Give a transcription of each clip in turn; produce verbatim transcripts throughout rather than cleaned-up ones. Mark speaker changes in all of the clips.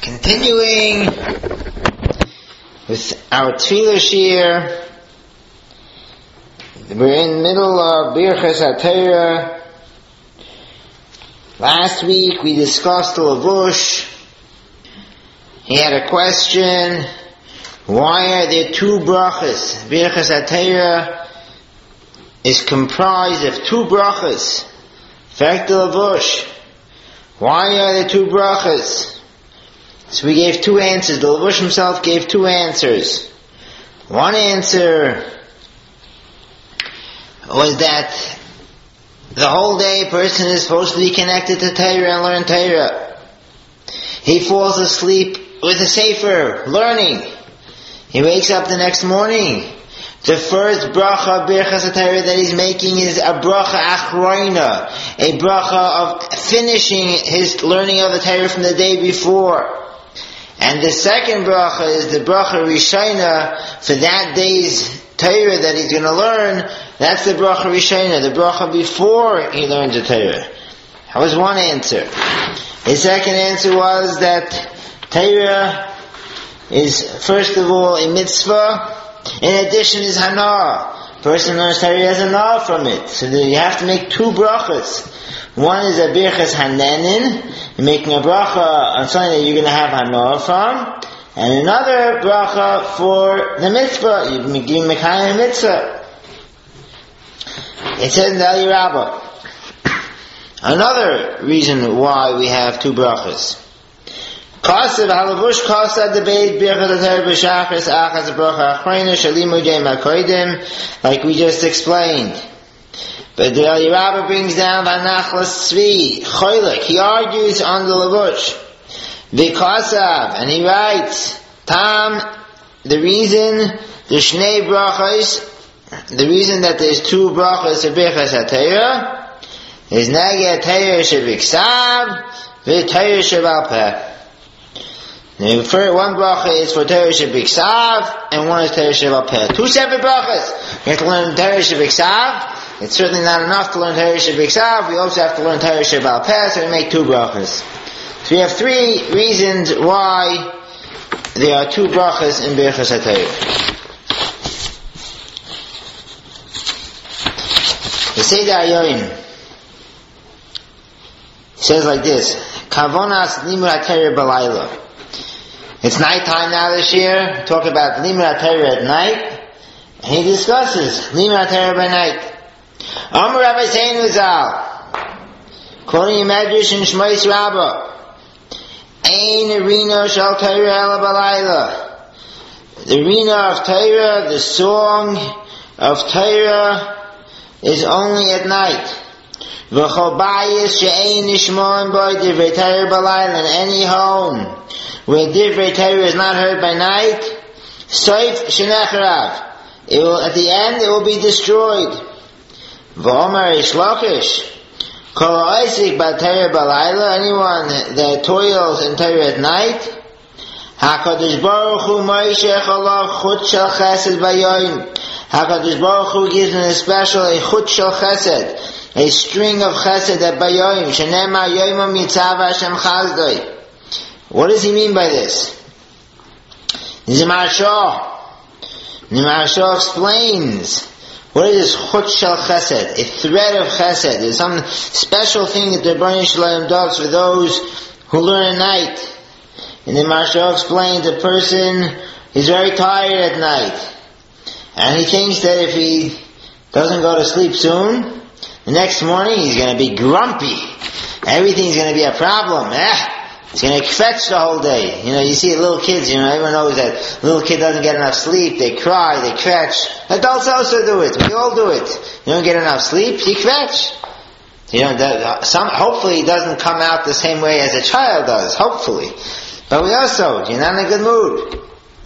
Speaker 1: Continuing with our Tefillah Shir, we're in the middle of Birchas HaTorah. Last week we discussed the Lavush. He had a question: why are there two brachas? Birchas HaTorah is comprised of two brachas. Fact the Lavush. Why are there two brachas? So we gave two answers. The Lavush himself gave two answers. One answer was that the whole day a person is supposed to be connected to Torah and learn Torah. He falls asleep with a sefer, learning. He wakes up the next morning. The first bracha, Birchas HaTorah, that he's making is a bracha achroina, a bracha of finishing his learning of the Torah from the day before. And the second bracha is the bracha Rishona for that day's Torah that he's going to learn. That's the bracha Rishona, the bracha before he learns the Torah. That was one answer. The second answer was that Torah is, first of all, a mitzvah. In addition is hana. Person learns Torah has hana from it. So you have to make two brachas. One is a birchas hanenin. You're making a bracha on something that you're going to have hana from. And another bracha for the mitzvah. You're giving mekayim mitzvah. It says in the Eli Rabbah. Another reason why we have two brachas. Kasev halavush kasev debate birchas HaTorah b'shachris achas bracha achreina shalimu jay makoidim, like we just explained. But the Eli Rabbah brings down Vanachlas Tzvi Choylek. He argues on the Lavush v'kasav, and he writes Tam, the reason the Shnei brachas, the reason that there's two brachas of Birchas HaTorah is Nageh Torah sheviksav v'Torah shebal peh. One bracha is for Torah shebiksav, and one is Torah shebal peh. Two separate brachas. You have to learn Torah shebiksav. It's certainly not enough to learn Torah shebiksav. We also have to learn Torah shebal peh, so we make two brachas. So we have three reasons why there are two brachas in Birchas HaTorah. The Seder Hayoim says like this: Kavonas limud HaTorah b'layla. It's nighttime now this year. Talk about limud HaTorah at night. And he discusses limud HaTorah by night. Amar Rabbi Seinu Zal, quoting a Medrash in Shmois Rabbah, Ein Rina Shal Torah Ela Balayla. The Rina of Torah, the song of Torah, is only at night. V'chol bayis she'ein nishmoin by divrei Torah balayla. In any home where divrei Torah is not heard by night, soif shenecharav, it will, at the end, it will be destroyed. V'omar Reish Lakish, kol ha'osek b'Torah balayla, anyone that toils in Torah at night, HaKadosh Baruch Hu moishech alav chut shel chesed bayoim. HaKadosh Baruch Hu gives him a special, a chut shel chesed, a string of chesed at bayoim, shenema yoimam yitzav Hashem chazdoi. What does he mean by this? This is Maharsha. The Maharsha explains, what is this chut shel chesed? A thread of chesed. There's some special thing that the Rebbeinu Shalom does for those who learn at night. And the Maharsha explains a person is very tired at night. And he thinks that if he doesn't go to sleep soon, the next morning he's going to be grumpy. Everything's going to be a problem. Eh? It's going to fetch the whole day. You know, you see little kids, you know, everyone knows that little kid doesn't get enough sleep, they cry, they kvetch. Adults also do it. We all do it. You don't get enough sleep, you kvetch. You know, that, some, hopefully it doesn't come out the same way as a child does. Hopefully. But we also, you're not in a good mood.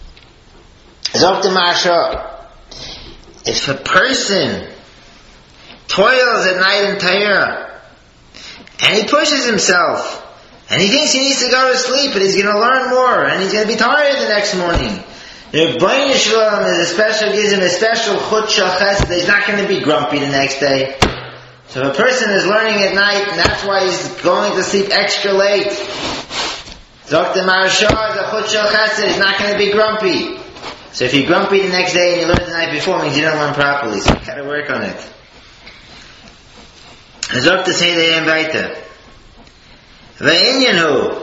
Speaker 1: Zok the Maharsha. If a person toils at night in Torah, and he pushes himself, and he thinks he needs to go to sleep, but he's going to learn more, and he's going to be tired the next morning, the Rebbeinu Shalom is a special, gives him a special chut shel chesed that he's not going to be grumpy the next day. So if a person is learning at night, and that's why he's going to sleep extra late, Zok the Marashah, the Chut Shel Chesed, is not going to be grumpy. So if you're grumpy the next day and you learned the night before, it means you don't learn properly. So you got to work on it. Zok to say the Inviter. Ve'inyan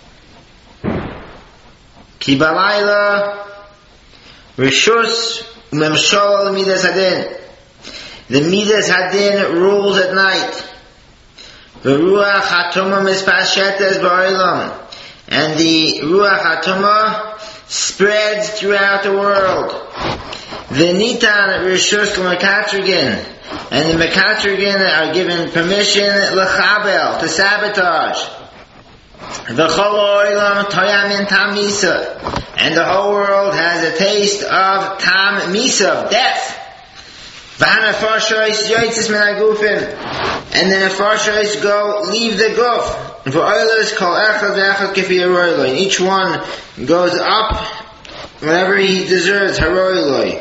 Speaker 1: Ki balayla Rishus Memshol Midas Hadin. The Midas Hadin rules at night. V'ruach HaTumah Mispashetes Ba'olam. And the Ruach HaTumah spreads throughout the world. V'nitan Rishus L'Mekatrigin. And the Mekatrigin are given permission L'chabel, to sabotage. V'chol ha'olam toyamin tam misa. And the whole world has a taste of tam misa, of death. V'hana farshois yoitzis min ha'gufim. And then the farshois go, leave the guf. V'oilers kol echad v'echad kifi haroiloi. And each one goes up whenever he deserves haroiloi.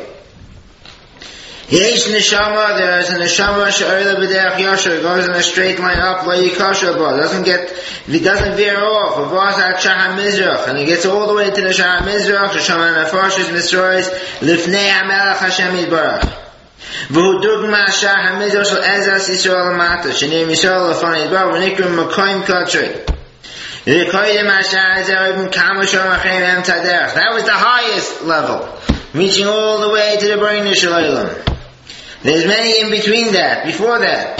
Speaker 1: Yesh neshama, there is a neshama she'oila b'derech yasher, goes in a straight line up, lo yikasha ba, doesn't get, he doesn't veer off, avaz at shah mizrach, and he gets all the way to the shah mizrach, the shama nefashis misrois, lifnei hamelach Hashem yitbarach. V'hu dugma shah mizrach shel ezas Yisrael amata, sheneim Yisrael lefan yitbarach, v'nikrim makoim kachay. That was the highest level, reaching all the way to the brain of Shalom. There's many in between that, before that.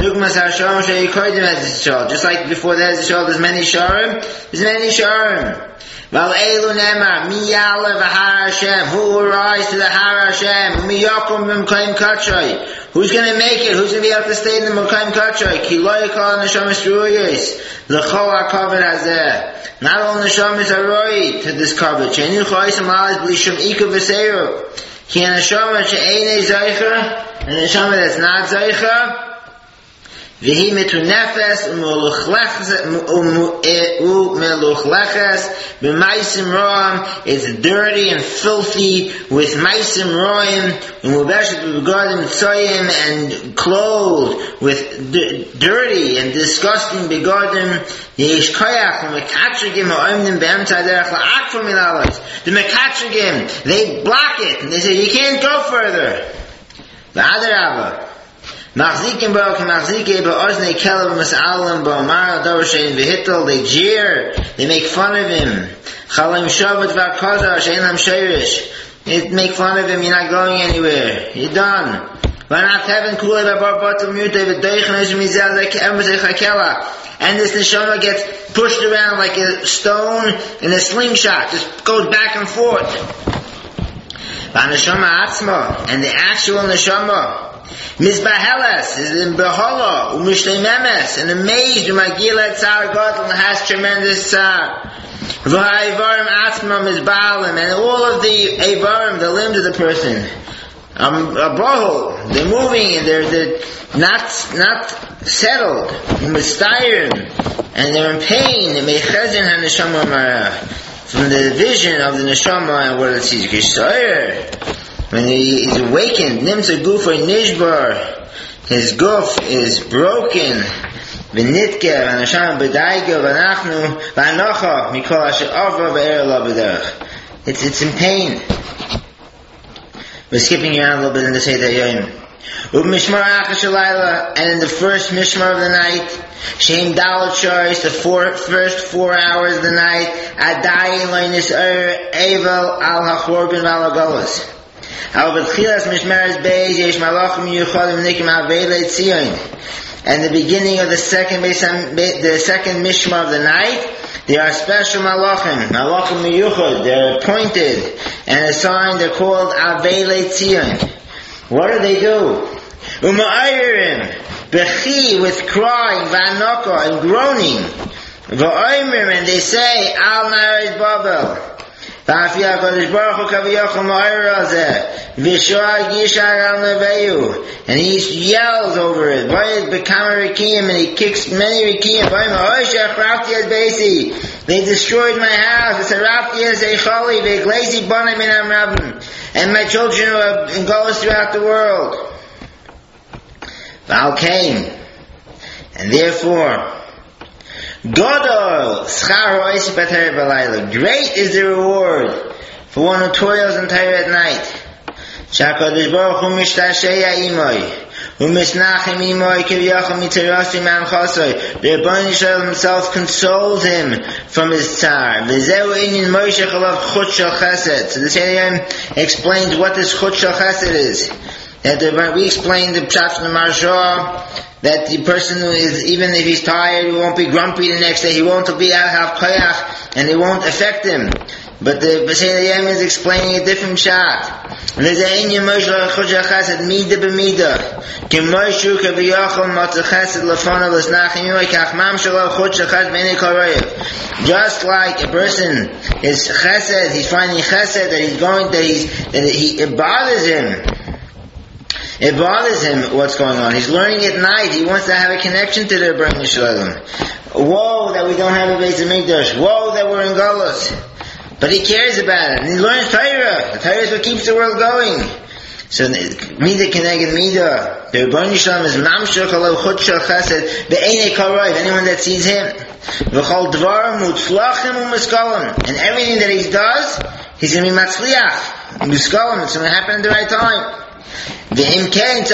Speaker 1: Just like before that, there's many Sharim, there's many Sharim. Who will rise to the Har Hashem? Who's going to make it? Who's going to be able to stay in the Mekayim Kachay? Ki lo yikol neshamas ru'yos l'chol ha'kavod hazeh. Not all neshamas are right to this kavod. She'enu choysim alas b'li shum ika v'seiru. Ki neshama she'einei zaycha, and neshama that's not zaycha, v'hi metunefes u'meluchleches b'maisim ro'am. It's dirty and filthy with maisim ro'im, u'mubeshet b'begadim tzoyim, and clothed with d- dirty and disgusting begadim. Yesh koyach u'mekatrigim ha'omnim be'emtza derech la'akfa milalos. The mekatrigim, they block it, and they say, you can't go further. V'adarabah. Machzikim bo k'machzike ba'oznei kelev mas'alim ba'omar dorashein v'hittel. They jeer, they make fun of him. Chalim shavat v'akaza she'enam sheirish. They make fun of him, you're not going anywhere. You're done. V'anaf heaven kulei b'bar batel mutei v'doichen esh mizal like emazei chakela. And this neshama gets pushed around like a stone in a slingshot, just goes back and forth. V'aneshama atzma, and the actual neshama Mizbaheles is in Behola, Umishlememes, and amazed Umagilat Tsar Gadol, and has tremendous Tsar. V'ha'ivarim Atzmam is Baalim, and all of the Avarim, the limbs of the person, um, Abohol, they're moving, and they're, they're not, not settled, Mistayrim, and they're in pain, they may chezin ha-neshama marah, from the vision of the neshama and what it sees. Kishoyer, when he is awakened, Nimsa Gufa Nishbar, his guf is broken. V'nitke, v'nasham b'daiga, v'nachnu, v'anocha, mikol asher avra v'er la b'derech. It's, it's in pain. We're skipping around a little bit in the Seder Yom. U'mishmar achash alayla, and in the first mishmar of the night, Shem Dalet Shoris, the four, first four hours of the night, Adai loinis er evel al ha'chorban v'al ha'golos. And the beginning of the second the second mishmar of the night, there are special malachim, malachim miyuchad. They're appointed and assigned. They're called Avei Tzion. What do they do? Uma'ayrim bechi, with crying, v'anoko, and groaning, v'oimrim, and they say al na'aris Babel. And he yells over it, and he kicks many rikim. They destroyed my house, and my children are in goes throughout the world. Val came, and therefore Godol schar ha'osi b'Torah b'layla. Great is the reward for one who toils in Torah at night. Shakadosh Baruch Hu mishtashei imoi. Umisnachim imoi kiviyachim mitzarasi manchasoi. The Rebbeinu Shalom himself consoles him from his tsar. V'zeu inyan Moshe chalav chut shel chesed. So the Seder explains what this chut shel chesed is. That the, we explained the pshat from the Maharsha, that the person who is, even if he's tired, he won't be grumpy the next day, he won't be have koyach, and it won't affect him. But the Seder Yom is explaining a different pshat. There's a inyan Moshe chut shel chesed mida b'mida. Kim Moshe kaviyachol matzah chesed lefanav l'snachim imoi kach mam shelo chut shel chesed b'nei kol royev. Just like a person is chesed, he's finding chesed that he's going, that he's, that he, it bothers him. It bothers him what's going on. He's learning at night. He wants to have a connection to the Rebbeinu Shalom. Woe that we don't have a Beis Hamikdash. Woe that we're in Galus. But he cares about it. And he learns Torah. The Torah is what keeps the world going. So, Mida Keneged Mida. The Rebbeinu Shalom is Mamshach Alav Chut Shel Chesed Be'enei Kol Roiv. Anyone that sees him. V'chol Dvar Mutzlachim U'Meskalim. And everything that he does, he's going to be Matzliach. Meskalim. It's going to happen at the right time. A person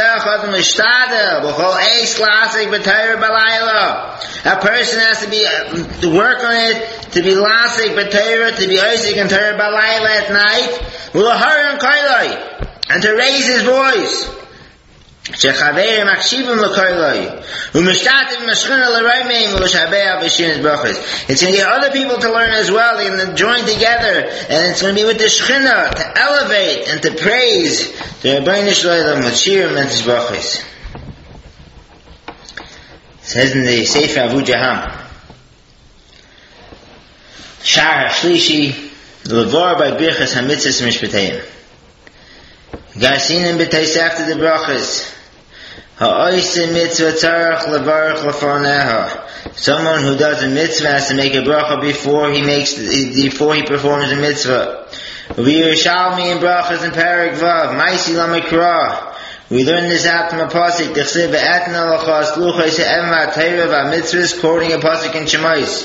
Speaker 1: has to be uh, to work on it, to be lasik b'Torah, to be oisik and Torah b'layla at night, and to raise his voice. It's going to get other people to learn as well. They're going to join together, and it's going to be with the Shechina to elevate and to praise the Rebbeinu Shalom with Shirim and Tishbachos. It says in the Sefer Avu Jaham, Shar Shlishi Levar by Birchas Hamitzvos Mishpatayim. Garsinim b'tais after the brachas. Ha'oisem mitzvah tzarach levarach lefarneha. Someone who does a mitzvah has to make a bracha before he makes before he performs the mitzvah. V'yirushalmi in brachas in Parak Vav. Maisi lamikra. We learn this out from a pasuk. T'chsiv v'etna l'chas luchos ha'em v'atayra v'amitzvahs, quoting a pasuk in Shemais.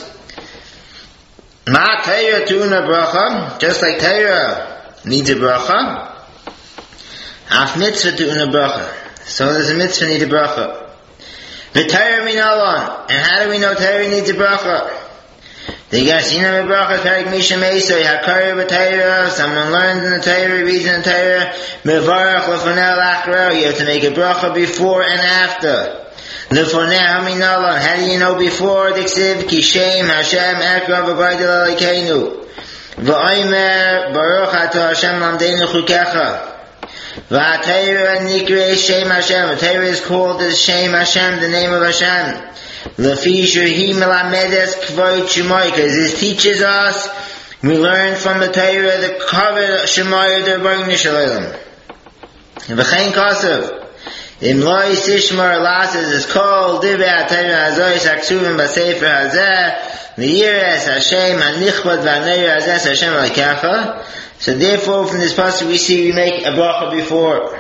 Speaker 1: Ma Torah tuna bracha, just like Torah needs a bracha. Af mitzvah to una bracha. So does a mitzvah need a bracha. The Torah minalon. And how do we know Torah needs a bracha? The Garsinam a bracha, Perik Misha Meisoi, Hakari b'Torah, someone learns in the Torah, reads in the Torah, Mevarach lefoneh lachra, you have to make a bracha before and after. Lefoneh haminalon, how do you know before? Diksiv, Kishem, Hashem, Ekra, V'gaydel Alikeinu. V'oimer, Baruch Ato Hashem lamdeinu chukecha. V'atayra nikre Shem Hashem. Torah is called as Shem Hashem, the name of Hashem. L'fisher he melamedes kvoit shemoy, because it teaches us, we learn from the Torah the kavod shemoy of the Rebbeinu Shalom. V'chein kasav. Im lo yisishmar lasses is called divrei HaTorah hazois haksuvim b'sefer hazeh v'yiras Hashem hanichvad v'hanayir hazeh Hashem alikecha. So therefore, from this passage we see we make a bracha before.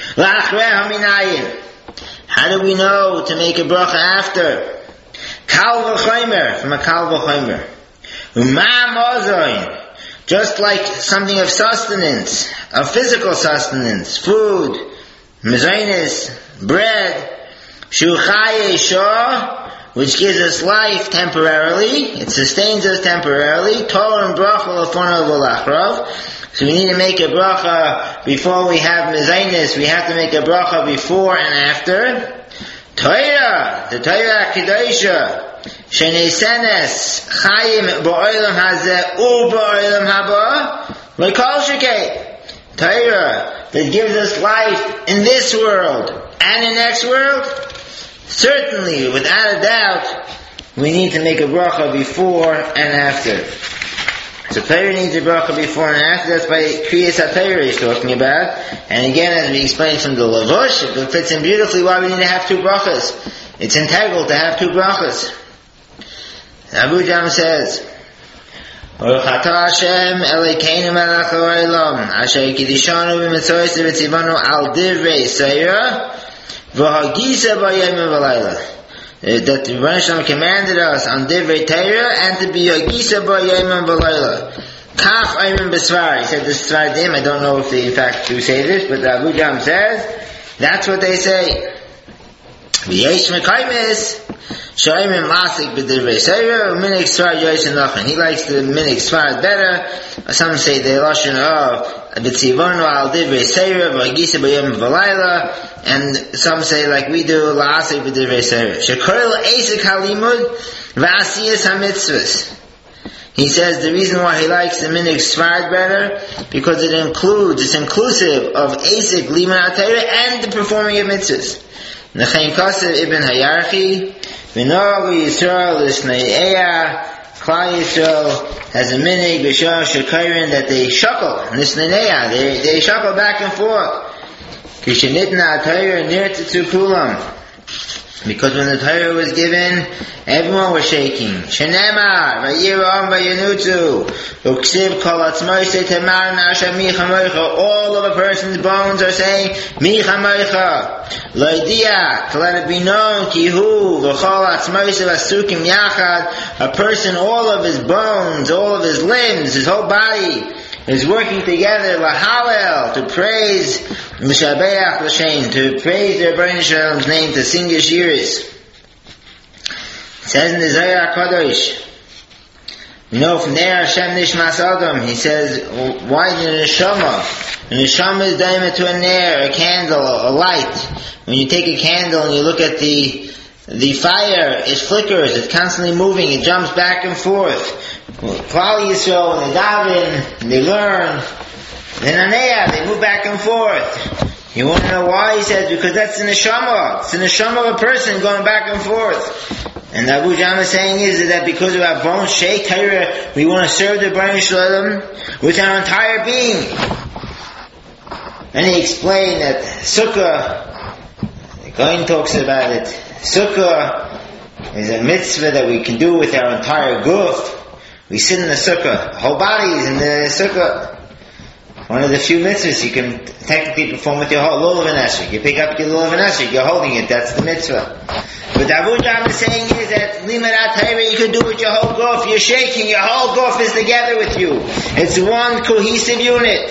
Speaker 1: How do we know to make a bracha after? Kal v'chomer, from a kal v'chomer. Uma mozoin, just like something of sustenance, of physical sustenance, food, mezainis, bread, shuchaye shah, which gives us life temporarily, it sustains us temporarily, Torah and bracha l'fonav v'lachrav. So we need to make a bracha before we have mezainis, we have to make a bracha before and after. Torah, the Torah Kedosha, Shenesenes Chayim Ba'olam Hazeh U Ba'olam Haba, L'kol Shekei. Torah that gives us life in this world and in the next world. Certainly, without a doubt, we need to make a bracha before and after. So Torah needs a bracha before and after. That's by Kriyas HaTorah he's talking about. And again, as we explained from the Lavush, it fits in beautifully why we need to have two brachas. It's integral to have two brachas. Abu Jam says, Baruch atah Hashem Elokeinu melech haolam asher kiddushanu b'mitzvos v'tzivanu al divrei Torah v'hagisa b'yom v'layla. that the Rebbeinu Shalom commanded us on Divrei Torah and to be Yagisa Bo Yomim V'Layla. Kach Ayman B'Svar. He said this Svardim. I don't know if they in fact do say this, but the Abu Jam says that's what they say. V'yesh Mekaymis Shoyim Masik B'Divrei Torah Minik Svar Yosin Lachen. He likes the Minik Svar better. Some say the lashon of B'Tzivonu Al Divrei Torah V'Yagisa Bo Yomim V'Layla. And some say, like we do, la'asik b'divrei Torah. Shekorel eisik halimud v'asiyas hamitzvahs. He says the reason why he likes the minig Sfard better, because it includes, it's inclusive of eisik limud ha'Torah and the performing of mitzvahs. Nechaim Kasev ibn Hayarchi, v'nogu Yisrael l'snei Eya, Klal Yisrael has a minig b'shah shekayrin that they shuckle, l'snei Eya, they, they shuckle back and forth. Because when the Torah was given, everyone was shaking. Shenemar, Vayiram, Vayanutu, Uksiv, Kol Atzmoise, Temar, Nasha, Micha Moicha. All of a person's bones are saying, Micha Moicha. Loidia, to let it be known, Kihu, V'chol Atzmoise, Vasukim Yachad. A person, all of his bones, all of his limbs, his whole body, is working together, Lahalel, to praise Mishabeach L'Shem, to praise their Rebbeinu Shalom's name, to sing his shiris. It says in the Zohar HaKadosh, you know, from there Hashem Nishmas Adam, he says, why the Neshama? The Neshama is diamond to a nair, a candle, a light. When you take a candle and you look at the the fire, it flickers, it's constantly moving, it jumps back and forth. Klal Yisrael, when they daven, they learn, then Aneya, they move back and forth. You want to know why? He says, because that's the neshama. It's the neshama of a person going back and forth. And Abu Jam is saying is that because of our bones shake, Torah, we want to serve the Rebbeinu Shalom with our entire being. And he explained that Sukkah, the Goin talks about it, Sukkah is a mitzvah that we can do with our entire guf. We sit in the sukkah, the whole body is in the sukkah. One of the few mitzvahs you can technically perform with your whole lulav and esrog. You pick up your lulav and esrog, you're holding it, that's the mitzvah. But Abu Jam is saying is that limud ha'Torah you can do with your whole guf, you're shaking, your whole guf is together with you. It's one cohesive unit.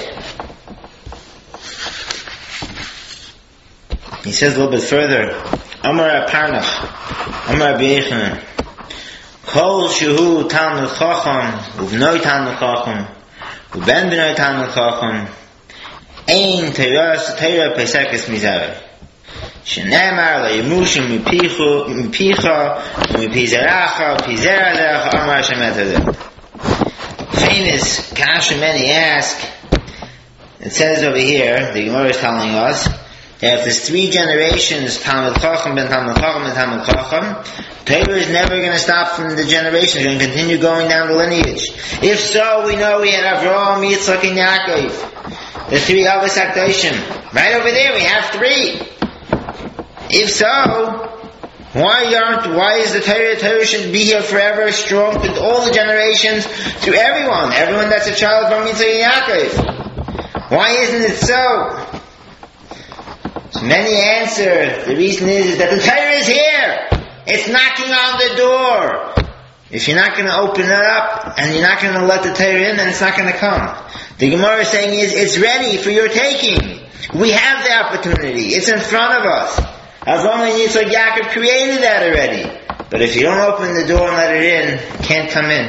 Speaker 1: He says a little bit further, Amar Parnach, Amar Rabbi Yechanan, Kol Shuhu Talmud Chacham, Uvnoi Talmud Chacham, Uben B'noi Talmud Chacham, Ein Teras Torah Pesekes Mizareh. Shenemar Le'yimushu Mipicha, Mipizeracha, Pizeradecha, Amar Hashem Etadeh. Famous Kasha many ask, it says over here, the Gemara is telling us, that if there's three generations, Talmud Chacham, Ben Talmud Chacham, Ben Talmud Chacham, Torah is never going to stop from the generations. It's going to continue going down the lineage. If so, we know we had Avraham, Yitzchak, and Yaakov. The three Avos HaKadoshim. Right over there, we have three. If so, why aren't, why is the Torah, Torah should be here forever, strong to all the generations, to everyone, everyone that's a child from Yitzchak and Yaakov? Why isn't it so? So many answer, the reason is, is that the Torah is here. It's knocking on the door. If you're not going to open it up, and you're not going to let the Torah in, then it's not going to come. The Gemara is saying is, it's ready for your taking. We have the opportunity. It's in front of us. Avraham and Yitzchak Yaakov created that already. But if you don't open the door and let it in, it can't come in.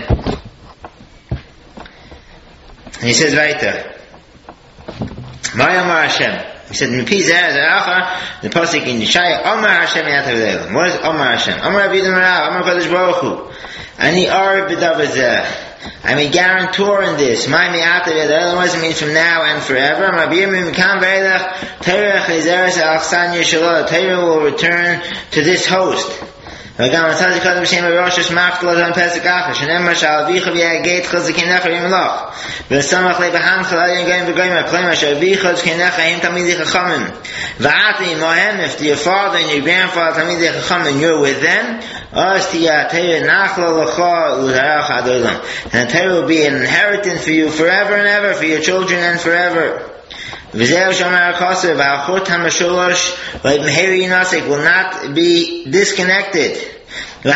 Speaker 1: And he says right there, Ma'amar Hashem. He said, "Mipi zeh zeh the pasuk in Yeshaya, Omar Hashem yatav. What is Omar Hashem? Omar Rabbi Yudin Omar Kadosh Baruch Hu. Ani ar b'davar zeh. I'm a guarantor in this. My mi'atav yatav. Otherwise it means from now and forever. Rabbi Yirmiyah Mikam Ve'elach Torah Chazeres Al-Chsan Yeshalah. Torah will return to this host. וגם מצא זה קודם בשם הראש שמחת לו זמן פסק אחר שנאמר שאביך ויגית חזקינך וימלוך וסמך לי בהנך לא ינגעים וגויים כלומר שאביך חזקינך הם תמידי חכמים ועתי מוהם if your father and your grandfather תמידי חכמים you're with them אז תהיה תהיה נחלה לך ולזרח עד עולם and the Torah will be an inheritance for you forever and ever for your children and forever V'zeh Shomer HaKosov, V'achot HaMasholosh, V'meheri Yinasek will not be disconnected. He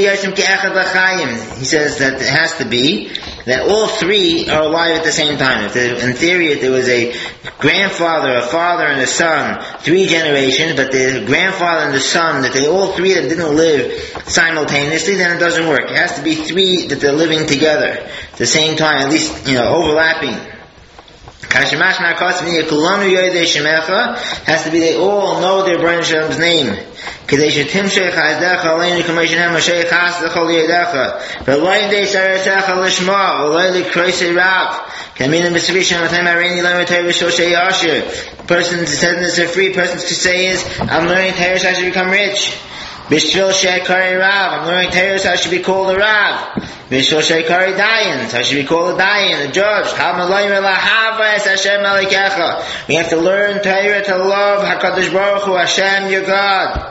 Speaker 1: says that it has to be that all three are alive at the same time. If there, in theory, if there was a grandfather, a father, and a son, three generations, but the grandfather and the son, that they all three of them didn't live simultaneously, then it doesn't work. It has to be three that they're living together at the same time, at least, you know, overlapping. Has to be they all know their Baruch Hashem's name. But person says this a free person to say is, I'm learning Torah so I should become rich. Bishvil Sheikari Rav, I'm learning Torah so I should be called a Rav. Bishvil Sheikari Dayan, so I should be called a Dayan, a judge. We have to learn Torah to love HaKadosh Baruch Hu, Hashem, your God.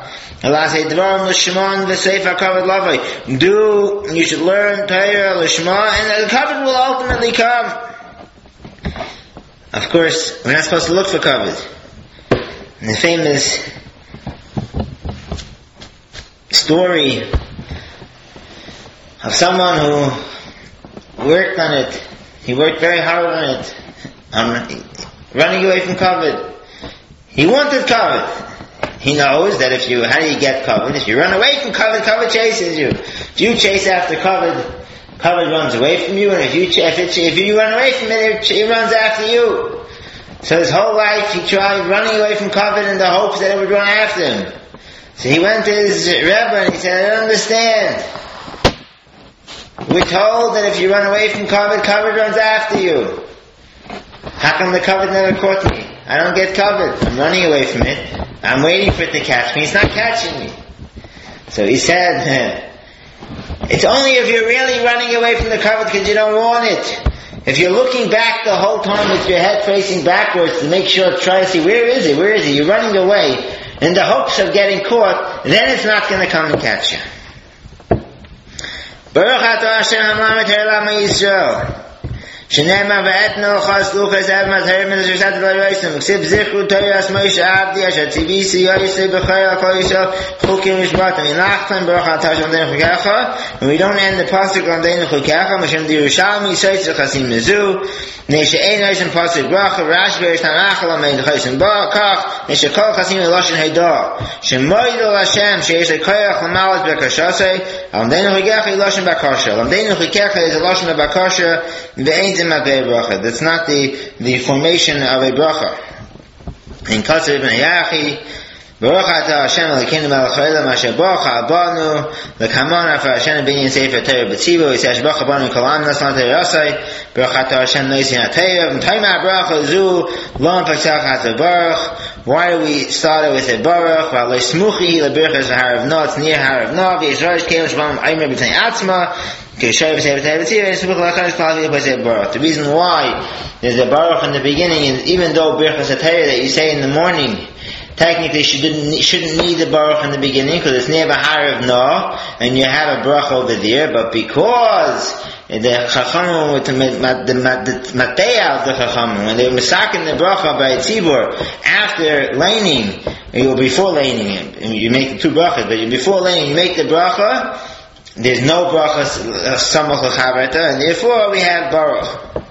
Speaker 1: Do, you should learn Torah, Lishma, and the covenant will ultimately come. Of course, we're not supposed to look for covenant. And the famous story of someone who worked on it. He worked very hard on it, on running away from covet. He wanted covet. He knows that if you, how do you get covet? If you run away from covet, covet chases you. If you chase after covet, covet runs away from you, and if you if, it, if you run away from it, it runs after you. So his whole life he tried running away from covet in the hopes that it would run after him. So he went to his Rebbe and he said, I don't understand. We're told that if you run away from covet, covet runs after you. How come the covet never caught me? I don't get covet. I'm running away from it. I'm waiting for it to catch me. It's not catching me. So he said, it's only if you're really running away from the covet because you don't want it. If you're looking back the whole time with your head facing backwards to make sure, try to see, where is it? Where is it? You're running away in the hopes of getting caught, then it's not going to come and catch you. Baruch atah Hashem hamlamet ha'olam Yisrael. Shenema ve'etno chas luchas ev mazherim in the Shushat v'ayroisim. Ksiv zichru toyas Moshe Abdi asher tzivisi yoyse b'chayel kol Yisrael chukim mishpatim. Inachtan baruch atah Hashem deinu chukecha. And we don't end the pasuk on deinu chukecha. Mashem di Yerushalmi yisoytz chasim mezu. Neshe ein oisem pasuk bracha. Rashi be'erish tanachal amein chaysim kach. Neshe kol chasim eloshen heidah. Shemoidol Hashem sheyesh lekoyach l'malas b'kashasei. Am deinu chukecha eloshen b'kasha. Am deinu chukecha is eloshen b'kasha. Ve'ein That's not the, the formation of a bracha. In Katzer ibn Yachi, Baruch atah Hashem Elokeinu melech haolam asher bacha banu l'kamon for Hashem b'inyan sefer Torah b'tzivu. He says bacha banu kol am naslan Torah yasai. Baruch atah Hashem noisin ha'Torah. V'tayma bracha zu lo n'pasach ha'ta baruch. Why do we start it with a baruch? Well, l'smuchi l'berachas ha'arav no. It's near ha'arav no. V'yisrael kelim shbam aymer b'tay atzma. The reason why there's a baruch in the beginning is even though Birchas HaTorah that you say in the morning, technically shouldn't, shouldn't need the baruch in the beginning because it's near Harav No, and you have a baruch over there, but because the Chachamim with the Mateya of the Chachamim, when they were masaking the bracha by Tzibur after laning, or before laning, you make the two brachas, but before laning, you make the bracha. There's no bracha samach l'chavrata, and therefore we have baruch.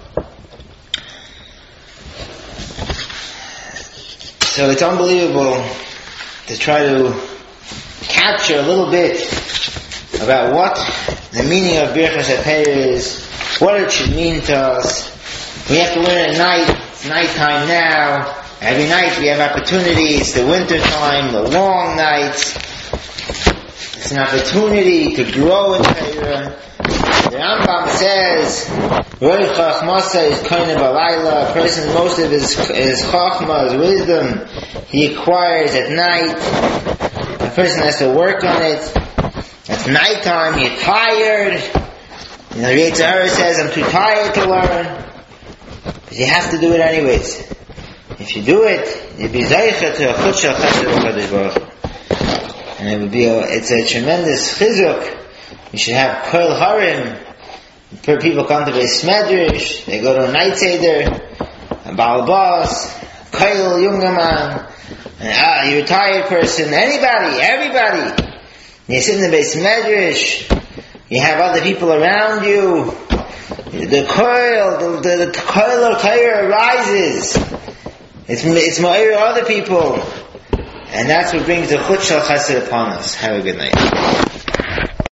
Speaker 1: So it's unbelievable to try to capture a little bit about what the meaning of Birchas HaTorah is, what it should mean to us. We have to learn at night. It's nighttime now. Every night we have opportunity. It's the winter time, the long nights. It's an opportunity to grow in Torah. The Rambam says, Roi Chachmasa is kind of a laila. A person, most of his, his Chachma, his wisdom, he acquires at night. A person has to work on it. It's nighttime, you're tired. You know, Yetzer Hara says, I'm too tired to learn. But you have to do it anyways. If you do it, you'll be Zaycha to a Chutshah Chesed HaKadosh Baruch Hu. And it would be a, it's a tremendous chizuk. You should have kol harim. People come to Beis Medrash, they go to a night seder, a Baal Bas, kol younger man, and ah, you retired person, anybody, everybody. You sit in the base medrash, you have other people around you, the coil, the, the, the coil of Torah arises. It's, it's more other people. And that's what brings the chut shel chesed upon us. Have a good night.